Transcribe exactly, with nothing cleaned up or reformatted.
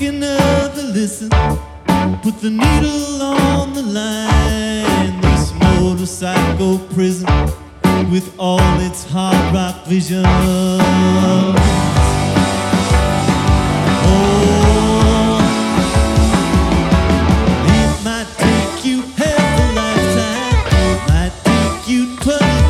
take another listen. Put the needle on the line. This motorcycle prison with all its hard rock visions. Oh, it might take you half a lifetime, might take you twenty